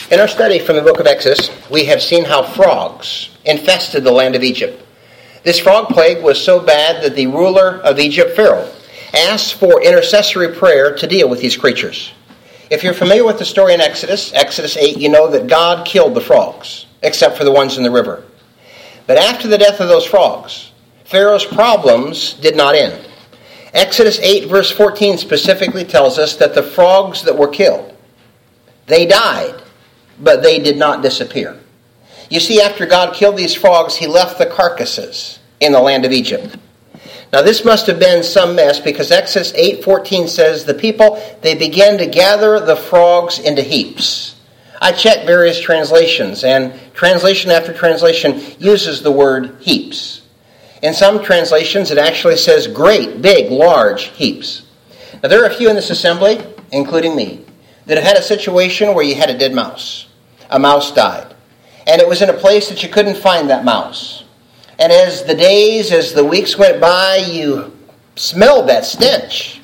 In our study from the book of Exodus, we have seen how frogs infested the land of Egypt. This frog plague was so bad that the ruler of Egypt, Pharaoh, asked for intercessory prayer to deal with these creatures. If you're familiar with the story in Exodus 8, you know that God killed the frogs, except for the ones in the river. But after the death of those frogs, Pharaoh's problems did not end. Exodus 8 verse 14 specifically tells us that the frogs that were killed, they died, but they did not disappear. You see, after God killed these frogs, he left the carcasses in the land of Egypt. Now this must have been some mess, because Exodus 8:14 says the people, they began to gather the frogs into heaps. I checked various translations, and translation after translation uses the word heaps. In some translations it actually says great, big, large heaps. Now there are a few in this assembly, including me, that have had a situation where you had a dead mouse. A mouse died. And it was in a place that you couldn't find that mouse. And as the days, as the weeks went by, you smelled that stench.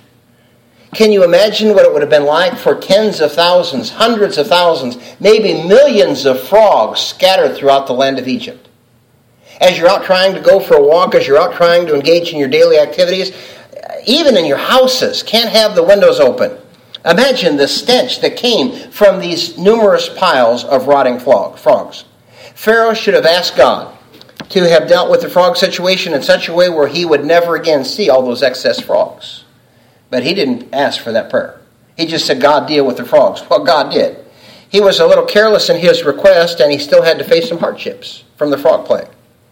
Can you imagine what it would have been like for tens of thousands, hundreds of thousands, maybe millions of frogs scattered throughout the land of Egypt? As you're out trying to go for a walk, as you're out trying to engage in your daily activities, even in your houses, can't have the windows open. Imagine the stench that came from these numerous piles of rotting frogs. Pharaoh should have asked God to have dealt with the frog situation in such a way where he would never again see all those excess frogs. But he didn't ask for that prayer. He just said, God, deal with the frogs. Well, God did. He was a little careless in his request, and he still had to face some hardships from the frog plague.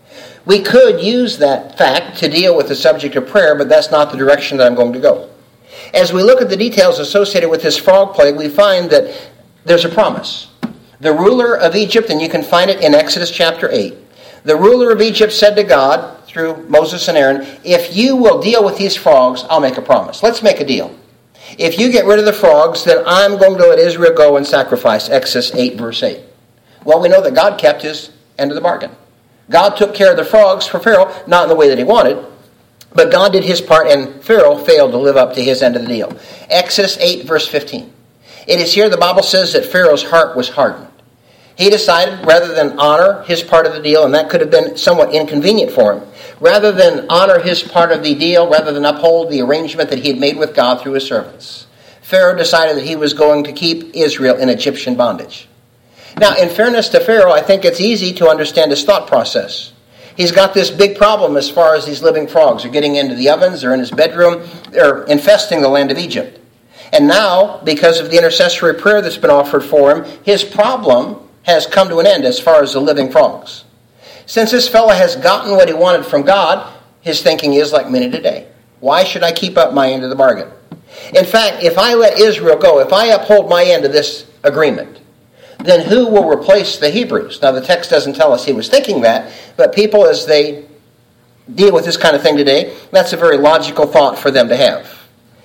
We could use that fact to deal with the subject of prayer, but that's not the direction that I'm going to go. As we look at the details associated with this frog plague, we find that there's a promise. The ruler of Egypt, and you can find it in Exodus chapter 8, the ruler of Egypt said to God, through Moses and Aaron, if you will deal with these frogs, I'll make a promise. Let's make a deal. If you get rid of the frogs, then I'm going to let Israel go and sacrifice. Exodus 8, verse 8. Well, we know that God kept his end of the bargain. God took care of the frogs for Pharaoh, not in the way that he wanted, but God did his part, and Pharaoh failed to live up to his end of the deal. Exodus 8, verse 15. It is here the Bible says that Pharaoh's heart was hardened. He decided, rather than honor his part of the deal, and that could have been somewhat inconvenient for him, rather than honor his part of the deal, rather than uphold the arrangement that he had made with God through his servants, Pharaoh decided that he was going to keep Israel in Egyptian bondage. Now, in fairness to Pharaoh, I think it's easy to understand his thought process. He's got this big problem as far as these living frogs are getting into the ovens, they're in his bedroom, they're infesting the land of Egypt. And now, because of the intercessory prayer that's been offered for him, his problem has come to an end as far as the living frogs. Since this fellow has gotten what he wanted from God, his thinking is like many today. Why should I keep up my end of the bargain? In fact, if I let Israel go, if I uphold my end of this agreement, then who will replace the Hebrews? Now, the text doesn't tell us he was thinking that, but people, as they deal with this kind of thing today, that's a very logical thought for them to have.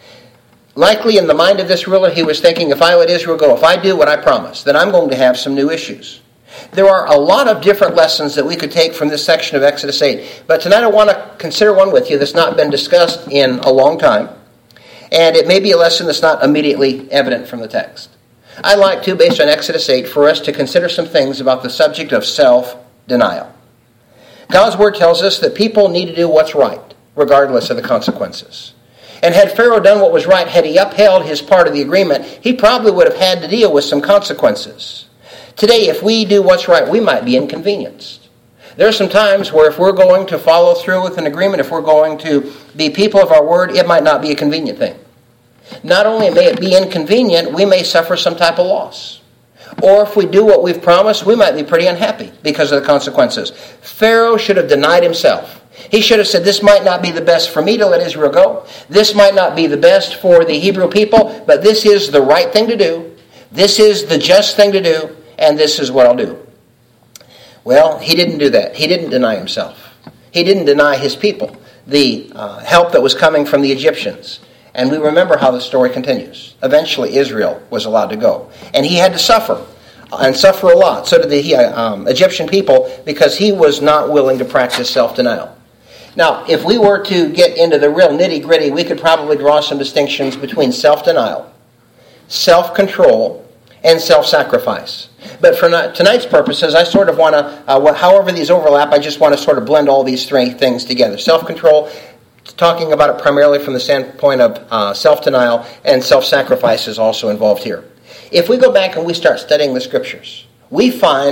Likely in the mind of this ruler, he was thinking, if I let Israel go, if I do what I promise, then I'm going to have some new issues. There are a lot of different lessons that we could take from this section of Exodus 8, but tonight I want to consider one with you that's not been discussed in a long time, and it may be a lesson that's not immediately evident from the text. I'd like to, based on Exodus 8, for us to consider some things about the subject of self-denial. God's Word tells us that people need to do what's right, regardless of the consequences. And had Pharaoh done what was right, had he upheld his part of the agreement, he probably would have had to deal with some consequences. Today, if we do what's right, we might be inconvenienced. There are some times where if we're going to follow through with an agreement, if we're going to be people of our word, it might not be a convenient thing. Not only may it be inconvenient, we may suffer some type of loss. Or if we do what we've promised, we might be pretty unhappy because of the consequences. Pharaoh should have denied himself. He should have said, this might not be the best for me to let Israel go. This might not be the best for the Hebrew people, but this is the right thing to do. This is the just thing to do, and this is what I'll do. Well, he didn't do that. He didn't deny himself. He didn't deny his people the help that was coming from the Egyptians. And we remember how the story continues. Eventually, Israel was allowed to go. And he had to suffer, and suffer a lot. So did the Egyptian people, because he was not willing to practice self-denial. Now, if we were to get into the real nitty-gritty, we could probably draw some distinctions between self-denial, self-control, and self-sacrifice. But for tonight's purposes, I sort of want to, however these overlap, I just want to sort of blend all these three things together. Self-control, talking about it primarily from the standpoint of self-denial, and self-sacrifice is also involved here. If we go back and we start studying the Scriptures, we find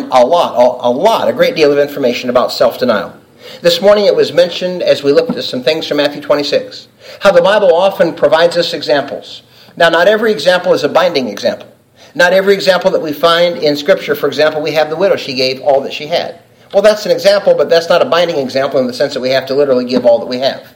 a great deal of information about self-denial. This morning it was mentioned as we looked at some things from Matthew 26, how the Bible often provides us examples. Now, not every example is a binding example. Not every example that we find in Scripture, for example, we have the widow, she gave all that she had. Well, that's an example, but that's not a binding example in the sense that we have to literally give all that we have.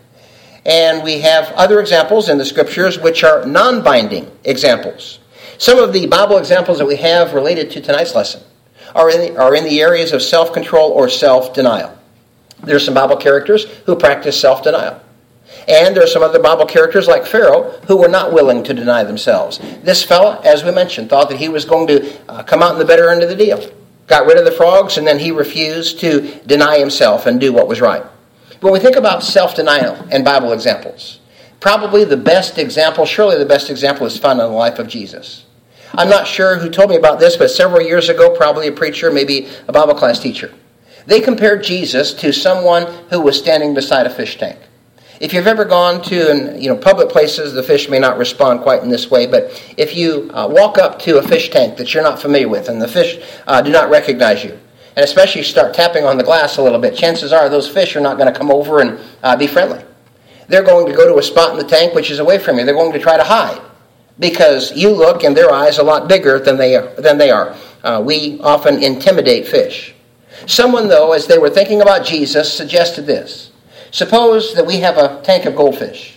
And we have other examples in the Scriptures which are non-binding examples. Some of the Bible examples that we have related to tonight's lesson are in the areas of self-control or self-denial. There are some Bible characters who practice self-denial. And there are some other Bible characters like Pharaoh who were not willing to deny themselves. This fella, as we mentioned, thought that he was going to come out in the better end of the deal. Got rid of the frogs, and then he refused to deny himself and do what was right. When we think about self-denial and Bible examples, probably the best example, surely the best example is found in the life of Jesus. I'm not sure who told me about this, but several years ago, probably a preacher, maybe a Bible class teacher, they compared Jesus to someone who was standing beside a fish tank. If you've ever gone to public places, the fish may not respond quite in this way, but if you walk up to a fish tank that you're not familiar with and the fish do not recognize you, and especially start tapping on the glass a little bit, chances are those fish are not going to come over and be friendly. They're going to go to a spot in the tank which is away from you. They're going to try to hide because you look in their eyes a lot bigger than they are. We often intimidate fish. Someone, though, as they were thinking about Jesus, suggested this. Suppose that we have a tank of goldfish,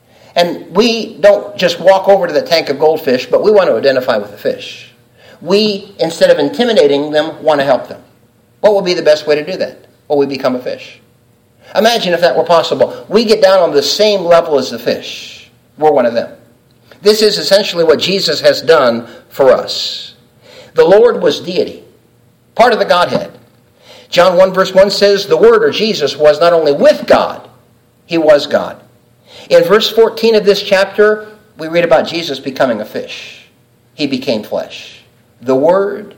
and we don't just walk over to the tank of goldfish, but we want to identify with the fish. We, instead of intimidating them, want to help them. What would be the best way to do that? Well, we become a fish. Imagine if that were possible. We get down on the same level as the fish. We're one of them. This is essentially what Jesus has done for us. The Lord was deity, part of the Godhead. John 1 verse 1 says, the Word, or Jesus, was not only with God, He was God. In verse 14 of this chapter, we read about Jesus becoming a fish. He became flesh. The Word,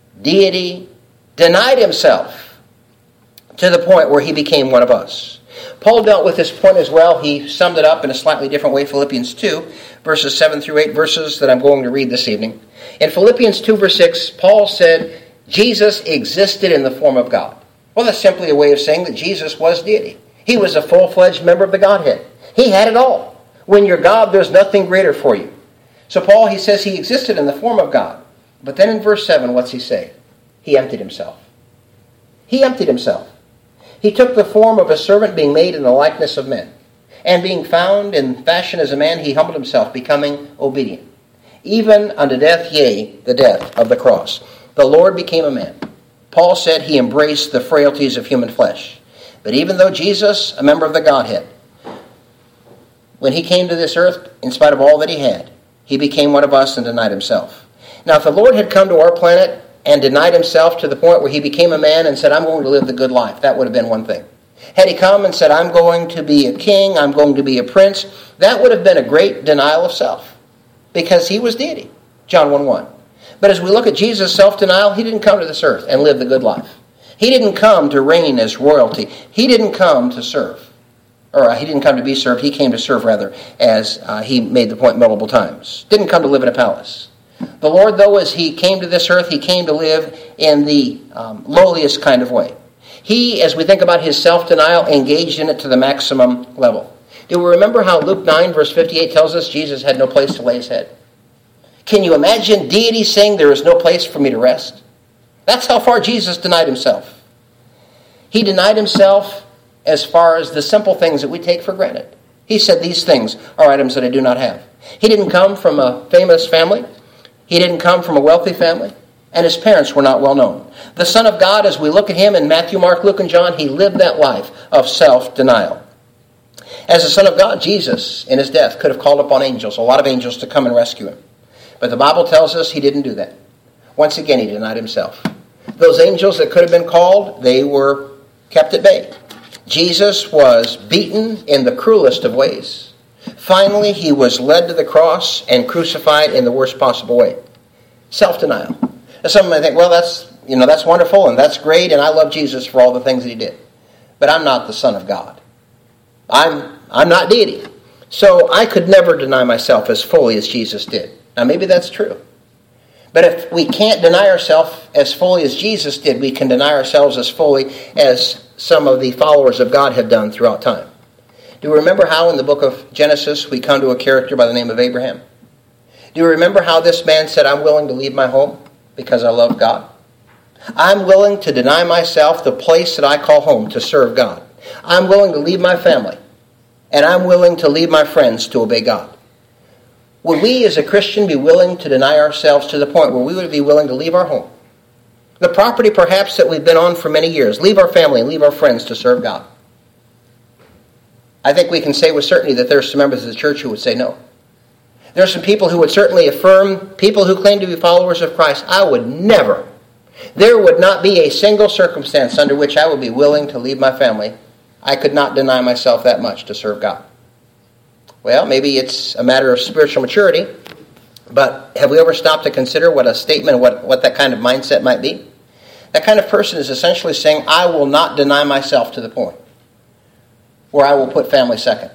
deity, denied Himself to the point where He became one of us. Paul dealt with this point as well. He summed it up in a slightly different way, Philippians 2, verses 7 through 8, verses that I'm going to read this evening. In Philippians 2 verse 6, Paul said, Jesus existed in the form of God. Well, that's simply a way of saying that Jesus was deity. He was a full-fledged member of the Godhead. He had it all. When you're God, there's nothing greater for you. So Paul, he says he existed in the form of God. But then in verse 7, what's he say? He emptied himself. He emptied himself. He took the form of a servant, being made in the likeness of men. And being found in fashion as a man, he humbled himself, becoming obedient, even unto death, yea, the death of the cross. The Lord became a man. Paul said he embraced the frailties of human flesh. But even though Jesus, a member of the Godhead, when he came to this earth, in spite of all that he had, he became one of us and denied himself. Now, if the Lord had come to our planet and denied himself to the point where he became a man and said, I'm going to live the good life, that would have been one thing. Had he come and said, I'm going to be a king, I'm going to be a prince, that would have been a great denial of self. Because he was deity. John 1:1. But as we look at Jesus' self-denial, he didn't come to this earth and live the good life. He didn't come to reign as royalty. He didn't come to serve. Or he didn't come to be served. He came to serve, rather, as he made the point multiple times. Didn't come to live in a palace. The Lord, though, as he came to this earth, he came to live in the lowliest kind of way. He, as we think about his self-denial, engaged in it to the maximum level. Do we remember how Luke 9, verse 58 tells us Jesus had no place to lay his head? Can you imagine deity saying there is no place for me to rest? That's how far Jesus denied himself. He denied himself as far as the simple things that we take for granted. He said these things are items that I do not have. He didn't come from a famous family. He didn't come from a wealthy family. And his parents were not well known. The Son of God, as we look at him in Matthew, Mark, Luke, and John, he lived that life of self-denial. As the Son of God, Jesus, in his death, could have called upon angels, a lot of angels, to come and rescue him. But the Bible tells us he didn't do that. Once again, he denied himself. Those angels that could have been called, they were kept at bay. Jesus was beaten in the cruelest of ways. Finally, he was led to the cross and crucified in the worst possible way. Self-denial. Now, some might think, well, that's wonderful and that's great, and I love Jesus for all the things that he did. But I'm not the Son of God. I'm not deity. So I could never deny myself as fully as Jesus did. Now, maybe that's true. But if we can't deny ourselves as fully as Jesus did, we can deny ourselves as fully as some of the followers of God have done throughout time. Do you remember how in the book of Genesis we come to a character by the name of Abraham? Do you remember how this man said, I'm willing to leave my home because I love God? I'm willing to deny myself the place that I call home to serve God. I'm willing to leave my family, and I'm willing to leave my friends to obey God. Would we as a Christian be willing to deny ourselves to the point where we would be willing to leave our home, the property perhaps that we've been on for many years, leave our family and leave our friends to serve God? I think we can say with certainty that there are some members of the church who would say no. There are some people who would certainly affirm, people who claim to be followers of Christ, there would not be a single circumstance under which I would be willing to leave my family. I could not deny myself that much to serve God. Well, maybe it's a matter of spiritual maturity, but have we ever stopped to consider what a statement, what that kind of mindset might be? That kind of person is essentially saying, I will not deny myself to the point where I will put family second.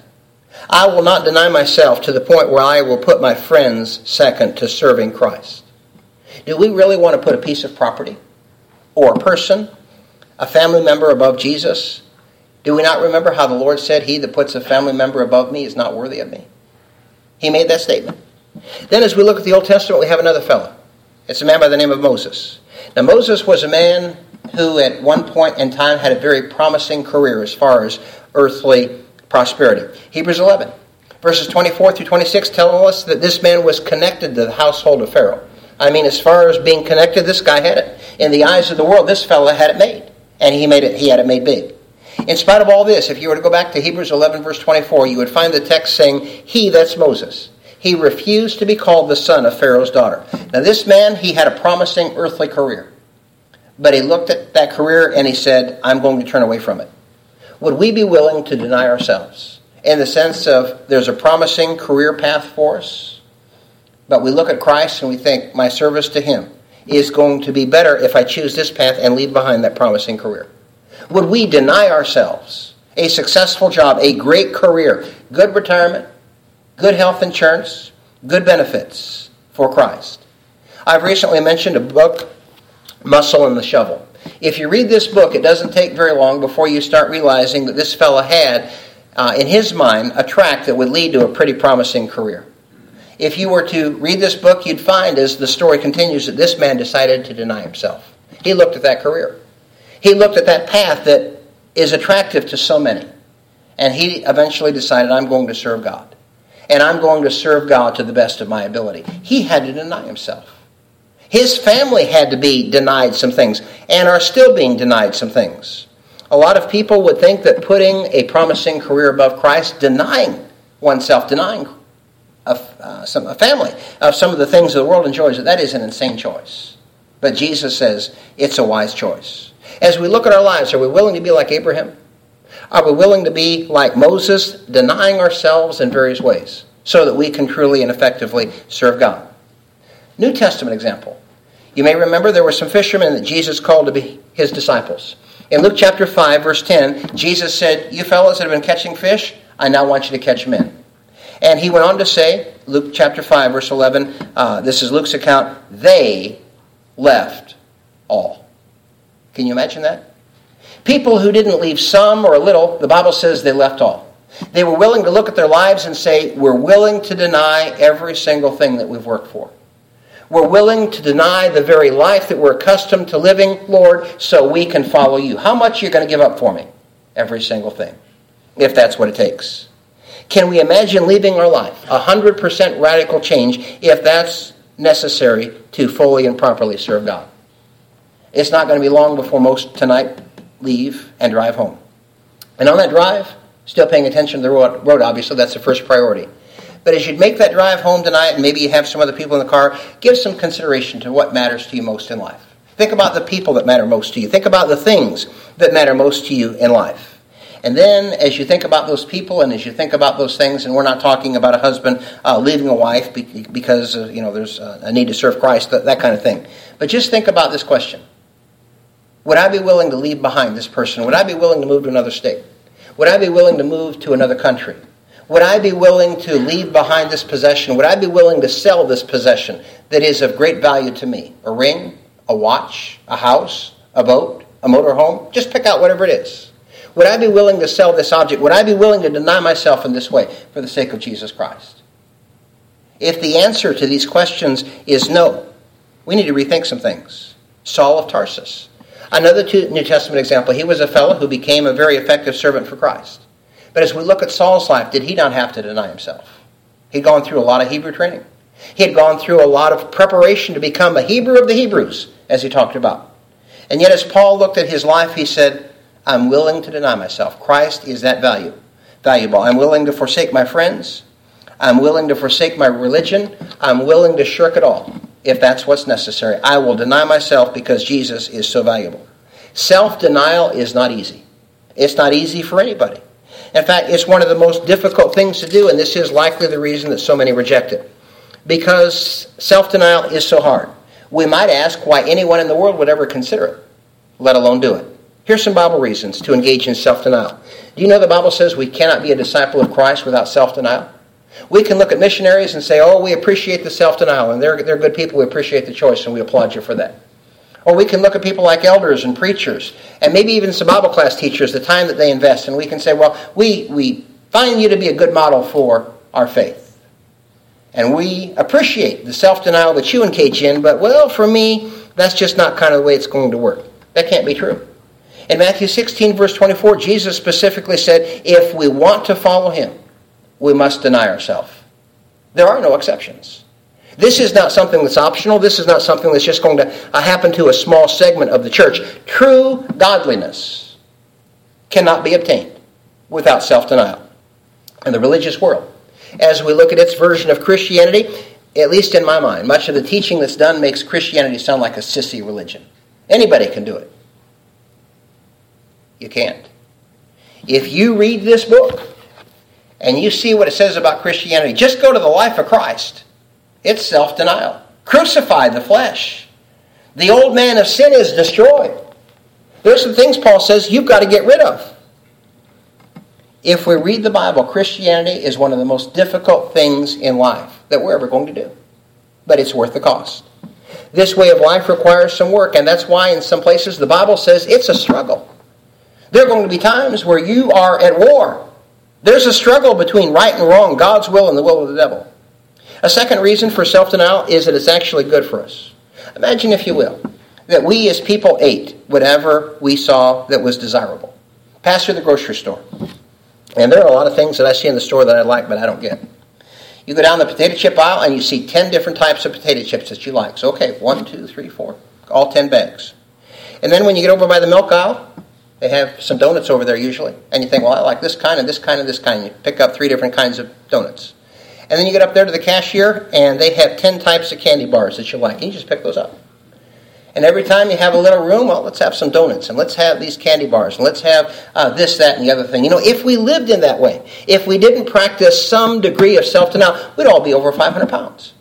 I will not deny myself to the point where I will put my friends second to serving Christ. Do we really want to put a piece of property or a person, a family member above Jesus? Do we not remember how the Lord said, he that puts a family member above me is not worthy of me? He made that statement. Then as we look at the Old Testament, we have another fellow. It's a man by the name of Moses. Now Moses was a man who at one point in time had a very promising career as far as earthly prosperity. Hebrews 11, verses 24 through 26 tell us that this man was connected to the household of Pharaoh. I mean, as far as being connected, this guy had it. In the eyes of the world, this fellow had it made. And he had it made big. In spite of all this, if you were to go back to Hebrews 11, verse 24, you would find the text saying, he, that's Moses, he refused to be called the son of Pharaoh's daughter. Now this man, he had a promising earthly career. But he looked at that career and he said, I'm going to turn away from it. Would we be willing to deny ourselves? In the sense of, there's a promising career path for us, but we look at Christ and we think, my service to him is going to be better if I choose this path and leave behind that promising career. Would we deny ourselves a successful job, a great career, good retirement, good health insurance, good benefits for Christ? I've recently mentioned a book, Muscle and the Shovel. If you read this book, it doesn't take very long before you start realizing that this fellow had, in his mind, a track that would lead to a pretty promising career. If you were to read this book, you'd find, as the story continues, that this man decided to deny himself. He looked at that career. He looked at that path that is attractive to so many. And he eventually decided, I'm going to serve God. And I'm going to serve God to the best of my ability. He had to deny himself. His family had to be denied some things and are still being denied some things. A lot of people would think that putting a promising career above Christ, denying oneself, denying a family of some of the things the world enjoys, that is an insane choice. But Jesus says it's a wise choice. As we look at our lives, are we willing to be like Abraham? Are we willing to be like Moses, denying ourselves in various ways so that we can truly and effectively serve God? New Testament example. You may remember there were some fishermen that Jesus called to be his disciples. In Luke chapter 5, verse 10, Jesus said, you fellows that have been catching fish, I now want you to catch men. And he went on to say, Luke chapter 5, verse 11, this is Luke's account, they left all. Can you imagine that? People who didn't leave some or a little, the Bible says they left all. They were willing to look at their lives and say, we're willing to deny every single thing that we've worked for. We're willing to deny the very life that we're accustomed to living, Lord, so we can follow you. How much are you going to give up for me? Every single thing, if that's what it takes. Can we imagine leaving our life, 100% radical change, if that's necessary to fully and properly serve God? It's not going to be long before most tonight leave and drive home. And on that drive, still paying attention to the road, obviously, that's the first priority. But as you make that drive home tonight, and maybe you have some other people in the car, give some consideration to what matters to you most in life. Think about the people that matter most to you. Think about the things that matter most to you in life. And then as you think about those people and as you think about those things, and we're not talking about a husband leaving a wife because there's a need to serve Christ, that kind of thing. But just think about this question. Would I be willing to leave behind this person? Would I be willing to move to another state? Would I be willing to move to another country? Would I be willing to leave behind this possession? Would I be willing to sell this possession that is of great value to me? A ring, a watch, a house, a boat, a motorhome? Just pick out whatever it is. Would I be willing to sell this object? Would I be willing to deny myself in this way for the sake of Jesus Christ? If the answer to these questions is no, we need to rethink some things. Saul of Tarsus. Another New Testament example, he was a fellow who became a very effective servant for Christ. But as we look at Saul's life, did he not have to deny himself? He'd gone through a lot of Hebrew training. He had gone through a lot of preparation to become a Hebrew of the Hebrews, as he talked about. And yet as Paul looked at his life, he said, I'm willing to deny myself. Christ is that valuable. I'm willing to forsake my friends. I'm willing to forsake my religion. I'm willing to shirk it all if that's what's necessary. I will deny myself because Jesus is so valuable. Self-denial is not easy. It's not easy for anybody. In fact, it's one of the most difficult things to do, and this is likely the reason that so many reject it. Because self-denial is so hard. We might ask why anyone in the world would ever consider it, let alone do it. Here's some Bible reasons to engage in self-denial. Do you know the Bible says we cannot be a disciple of Christ without self-denial? We can look at missionaries and say, oh, we appreciate the self-denial, and they're good people, we appreciate the choice, and we applaud you for that. Or we can look at people like elders and preachers, and maybe even some Bible class teachers, the time that they invest, and we can say, well, we find you to be a good model for our faith. And we appreciate the self-denial that you engage in, but, well, for me, that's just not kind of the way it's going to work. That can't be true. In Matthew 16, verse 24, Jesus specifically said, if we want to follow him, we must deny ourselves. There are no exceptions. This is not something that's optional. This is not something that's just going to happen to a small segment of the church. True godliness cannot be obtained without self-denial. And the religious world, as we look at its version of Christianity, at least in my mind, much of the teaching that's done makes Christianity sound like a sissy religion. Anybody can do it. You can't. If you read this book and you see what it says about Christianity, just go to the life of Christ. It's self-denial. Crucify the flesh. The old man of sin is destroyed. There's some things Paul says you've got to get rid of. If we read the Bible, Christianity is one of the most difficult things in life that we're ever going to do. But it's worth the cost. This way of life requires some work, and that's why in some places the Bible says it's a struggle. There are going to be times where you are at war. There's a struggle between right and wrong, God's will and the will of the devil. A second reason for self-denial is that it's actually good for us. Imagine, if you will, that we as people ate whatever we saw that was desirable. Pass through the grocery store. And there are a lot of things that I see in the store that I like, but I don't get. You go down the potato chip aisle and you see 10 different types of potato chips that you like. So, okay, 1, 2, 3, 4, all 10 bags. And then when you get over by the milk aisle, they have some donuts over there usually. And you think, well, I like this kind and this kind and this kind. You pick up 3 different kinds of donuts. And then you get up there to the cashier and they have 10 types of candy bars that you like. And you just pick those up. And every time you have a little room, well, let's have some donuts. And let's have these candy bars. And let's have this, that, and the other thing. You know, if we lived in that way, if we didn't practice some degree of self-denial, we'd all be over 500 pounds.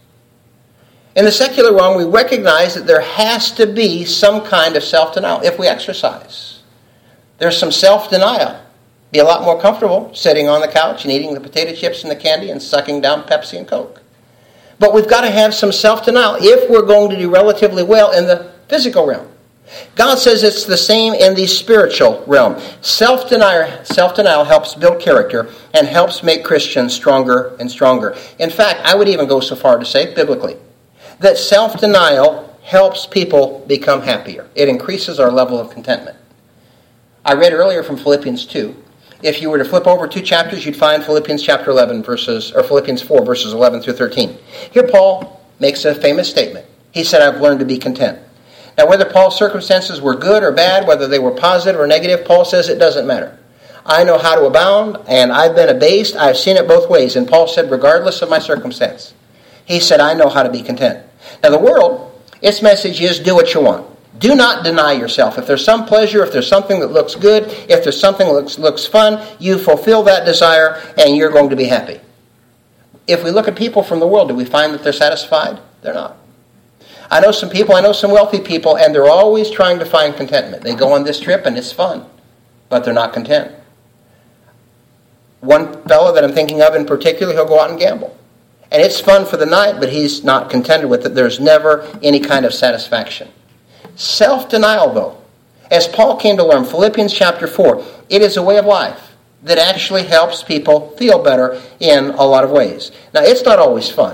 In the secular realm, we recognize that there has to be some kind of self-denial if we exercise. There's some self-denial. Be a lot more comfortable sitting on the couch and eating the potato chips and the candy and sucking down Pepsi and Coke. But we've got to have some self-denial if we're going to do relatively well in the physical realm. God says it's the same in the spiritual realm. Self-denial helps build character and helps make Christians stronger and stronger. In fact, I would even go so far to say, biblically, that self-denial helps people become happier. It increases our level of contentment. I read earlier from Philippians 2. If you were to flip over 2 chapters, you'd find Philippians chapter 11 Philippians 4 verses 11 through 13. Here Paul makes a famous statement. He said, I've learned to be content. Now, whether Paul's circumstances were good or bad, whether they were positive or negative, Paul says it doesn't matter. I know how to abound, and I've been abased. I've seen it both ways. And Paul said, regardless of my circumstance, he said, I know how to be content. Now, the world, its message is do what you want. Do not deny yourself. If there's some pleasure, if there's something that looks good, if there's something that looks fun, you fulfill that desire and you're going to be happy. If we look at people from the world, do we find that they're satisfied? They're not. I know some wealthy people, and they're always trying to find contentment. They go on this trip and it's fun, but they're not content. One fellow that I'm thinking of in particular, he'll go out and gamble. And it's fun for the night, but he's not contented with it. There's never any kind of satisfaction. Self-denial, though, as Paul came to learn, Philippians chapter 4, it is a way of life that actually helps people feel better in a lot of ways. Now, it's not always fun,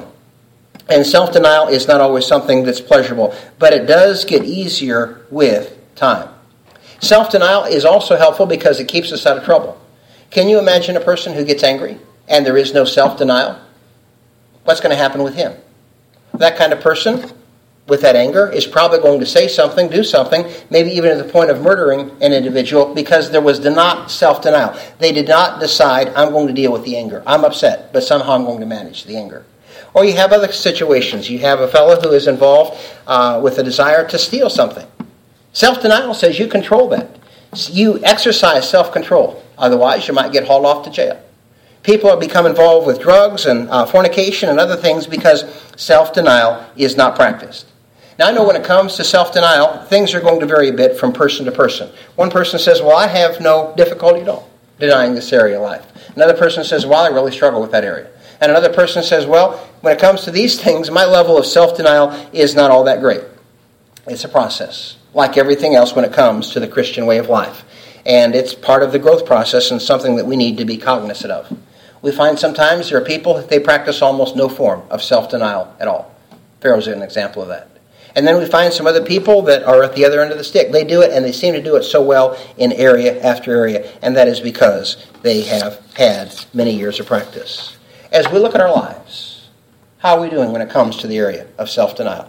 and self-denial is not always something that's pleasurable, but it does get easier with time. Self-denial is also helpful because it keeps us out of trouble. Can you imagine a person who gets angry and there is no self-denial? What's going to happen with him? That kind of person with that anger is probably going to say something, do something, maybe even to the point of murdering an individual because there was not self-denial. They did not decide, I'm going to deal with the anger. I'm upset, but somehow I'm going to manage the anger. Or you have other situations. You have a fellow who is involved with a desire to steal something. Self-denial says you control that. You exercise self-control. Otherwise, you might get hauled off to jail. People have become involved with drugs and fornication and other things because self-denial is not practiced. Now, I know when it comes to self-denial, things are going to vary a bit from person to person. One person says, well, I have no difficulty at all denying this area of life. Another person says, well, I really struggle with that area. And another person says, well, when it comes to these things, my level of self-denial is not all that great. It's a process, like everything else when it comes to the Christian way of life. And it's part of the growth process and something that we need to be cognizant of. We find sometimes there are people, they practice almost no form of self-denial at all. Pharaoh's an example of that. And then we find some other people that are at the other end of the stick. They do it, and they seem to do it so well in area after area, and that is because they have had many years of practice. As we look at our lives, how are we doing when it comes to the area of self-denial?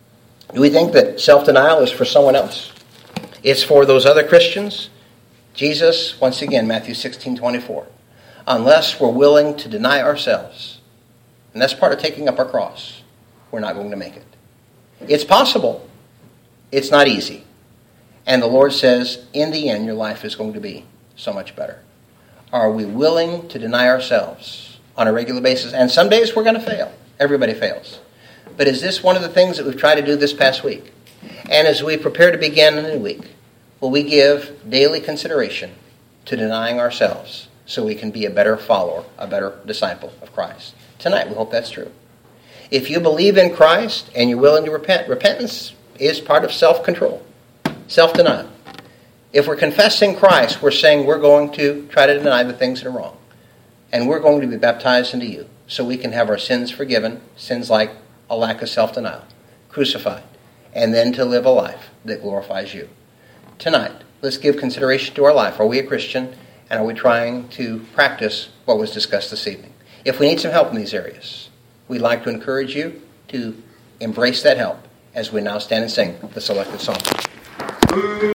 Do we think that self-denial is for someone else? It's for those other Christians? Jesus, once again, Matthew 16:24. Unless we're willing to deny ourselves, and that's part of taking up our cross, we're not going to make it. It's possible. It's not easy. And the Lord says, in the end, your life is going to be so much better. Are we willing to deny ourselves on a regular basis? And some days we're going to fail. Everybody fails. But is this one of the things that we've tried to do this past week? And as we prepare to begin a new week, will we give daily consideration to denying ourselves so we can be a better follower, a better disciple of Christ? Tonight, we hope that's true. If you believe in Christ and you're willing to repent, repentance is part of self-control, self-denial. If we're confessing Christ, we're saying we're going to try to deny the things that are wrong. And we're going to be baptized into you so we can have our sins forgiven, sins like a lack of self-denial, crucified, and then to live a life that glorifies you. Tonight, let's give consideration to our life. Are we a Christian? And are we trying to practice what was discussed this evening? If we need some help in these areas, we'd like to encourage you to embrace that help as we now stand and sing the selected song.